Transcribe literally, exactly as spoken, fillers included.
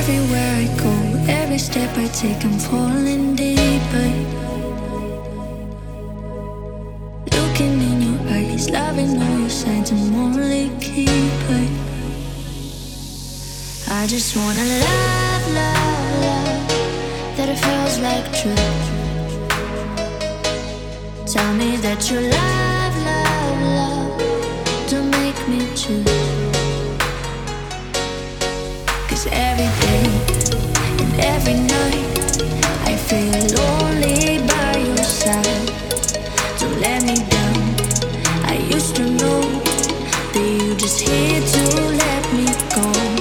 everywhere I go, every step I take, I'm falling deeper. Looking in your eyes, loving all your signs, I'm only keeper. I just wanna love, love, love, that it feels like truth. Tell me that you love, love, love, don't make me choose. Cause every day and every night I feel lonely by your side. Don't let me down, I used to know that you just here to let me go.